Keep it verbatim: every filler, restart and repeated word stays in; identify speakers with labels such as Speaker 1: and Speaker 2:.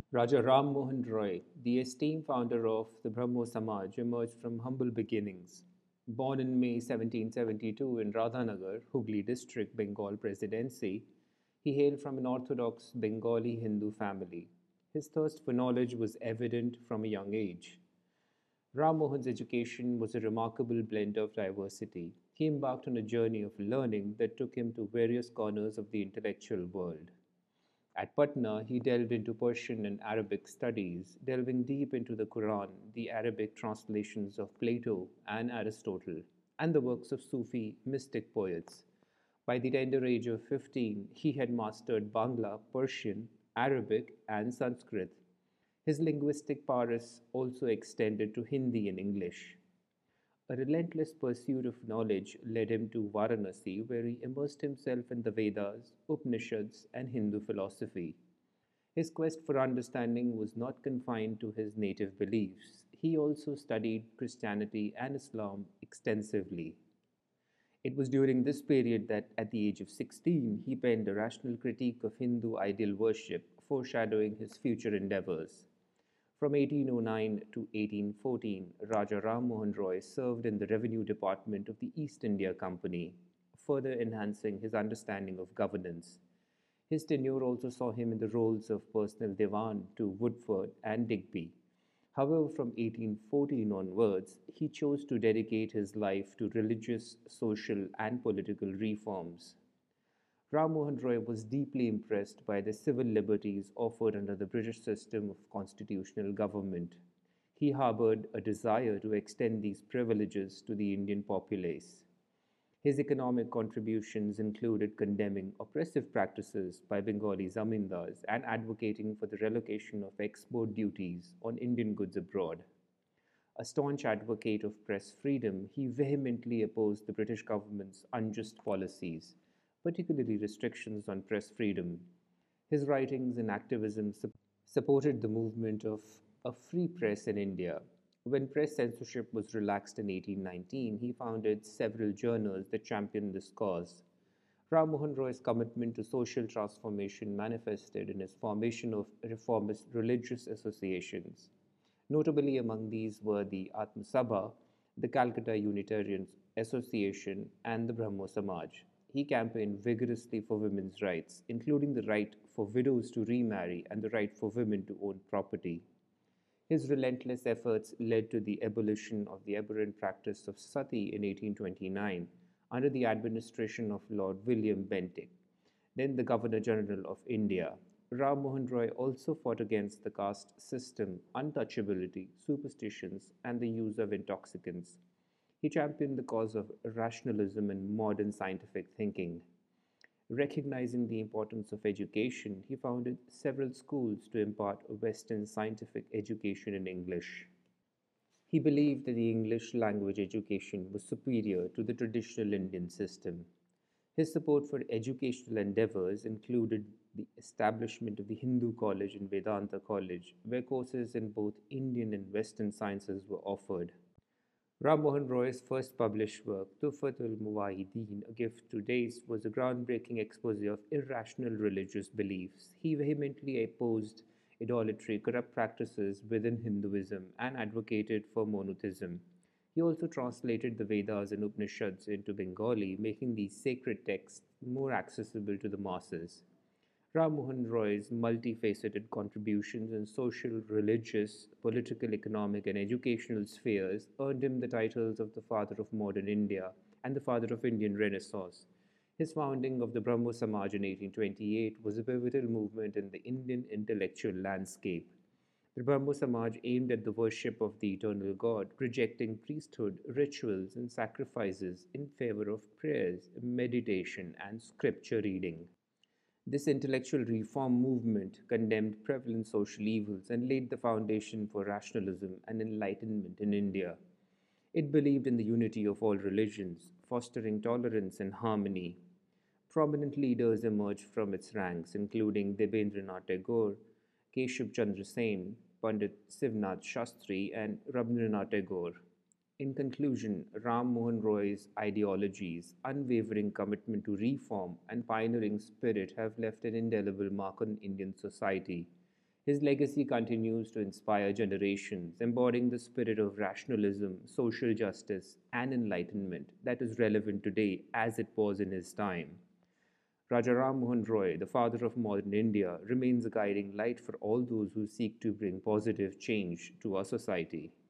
Speaker 1: Raja Ram Mohan Roy, the esteemed founder of the Brahmo Samaj, emerged from humble beginnings. Born in May seventeen seventy-two in Radhanagar, Hooghly district, Bengal Presidency, he hailed from an orthodox Bengali Hindu family. His thirst for knowledge was evident from a young age. Ram Mohan's education was a remarkable blend of diversity. He embarked on a journey of learning that took him to various corners of the intellectual world. At Patna, he delved into Persian and Arabic studies, delving deep into the Quran, the Arabic translations of Plato and Aristotle, and the works of Sufi mystic poets. By the tender age of fifteen, he had mastered Bangla, Persian, Arabic, and Sanskrit. His linguistic prowess also extended to Hindi and English. A relentless pursuit of knowledge led him to Varanasi, where he immersed himself in the Vedas, Upanishads, and Hindu philosophy. His quest for understanding was not confined to his native beliefs. He also studied Christianity and Islam extensively. It was during this period that, at the age of sixteen, he penned a rational critique of Hindu ideal worship, foreshadowing his future endeavors. From eighteen oh nine to eighteen fourteen, Raja Ram Mohan Roy served in the Revenue Department of the East India Company, further enhancing his understanding of governance. His tenure also saw him in the roles of personal Diwan to Woodford and Digby. However, from eighteen fourteen onwards, he chose to dedicate his life to religious, social, and political reforms. Ram Mohan Roy was deeply impressed by the civil liberties offered under the British system of constitutional government. He harbored a desire to extend these privileges to the Indian populace. His economic contributions included condemning oppressive practices by Bengali zamindars and advocating for the relocation of export duties on Indian goods abroad. A staunch advocate of press freedom, he vehemently opposed the British government's unjust policies, particularly restrictions on press freedom. His writings and activism sup- supported the movement of a free press in India. When press censorship was relaxed in eighteen nineteen, he founded several journals that championed this cause. Ram Mohan Roy's commitment to social transformation manifested in his formation of reformist religious associations. Notably among these were the Atma Sabha, the Calcutta Unitarian Association, and the Brahmo Samaj. He campaigned vigorously for women's rights, including the right for widows to remarry and the right for women to own property. His relentless efforts led to the abolition of the aberrant practice of sati in eighteen twenty-nine under the administration of Lord William Bentinck, then the Governor General of India. Ram Mohan Roy also fought against the caste system, untouchability, superstitions, and the use of intoxicants. He championed the cause of rationalism and modern scientific thinking. Recognizing the importance of education, he founded several schools to impart Western scientific education in English. He believed that the English language education was superior to the traditional Indian system. His support for educational endeavors included the establishment of the Hindu College and Vedanta College, where courses in both Indian and Western sciences were offered. Ram Mohan Roy's first published work, Tuhfatul Muwahideen, A Gift to Days, was a groundbreaking expose of irrational religious beliefs. He vehemently opposed idolatry, corrupt practices within Hinduism, and advocated for monotheism. He also translated the Vedas and Upanishads into Bengali, making these sacred texts more accessible to the masses. Ram Mohan Roy's multifaceted contributions in social, religious, political, economic, and educational spheres earned him the titles of the Father of Modern India and the Father of Indian Renaissance. His founding of the Brahmo Samaj in eighteen twenty-eight was a pivotal movement in the Indian intellectual landscape. The Brahmo Samaj aimed at the worship of the eternal God, rejecting priesthood, rituals, and sacrifices in favor of prayers, meditation, and scripture reading. This intellectual reform movement condemned prevalent social evils and laid the foundation for rationalism and enlightenment in India. It believed in the unity of all religions, fostering tolerance and harmony. Prominent leaders emerged from its ranks, including Debendranath Tagore, Keshav Chandra Sen, Pandit Sivnath Shastri, and Rabindranath Tagore. In conclusion, Ram Mohan Roy's ideologies, unwavering commitment to reform, and pioneering spirit have left an indelible mark on Indian society. His legacy continues to inspire generations, embodying the spirit of rationalism, social justice, and enlightenment that is relevant today as it was in his time. Raja Ram Mohan Roy, the father of modern India, remains a guiding light for all those who seek to bring positive change to our society.